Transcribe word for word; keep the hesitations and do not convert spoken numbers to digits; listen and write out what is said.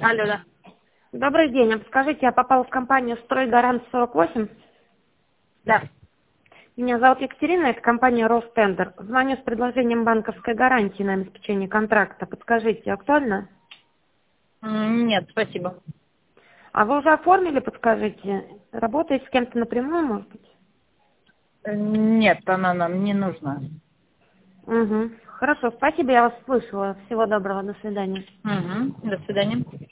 Алло, да. Добрый день. А подскажите, я попала в компанию «Стройгарант сорок восемь». Да. Меня зовут Екатерина, это компания «Ростендер». Звоню с предложением банковской гарантии на обеспечение контракта. Подскажите, актуально? М, Нет, спасибо. А вы уже оформили, подскажите? Работаете с кем-то напрямую, может быть? Э, Нет, она нам не нужна. Угу. Хорошо, спасибо, я вас слышала. Всего доброго, до свидания. Угу. До свидания.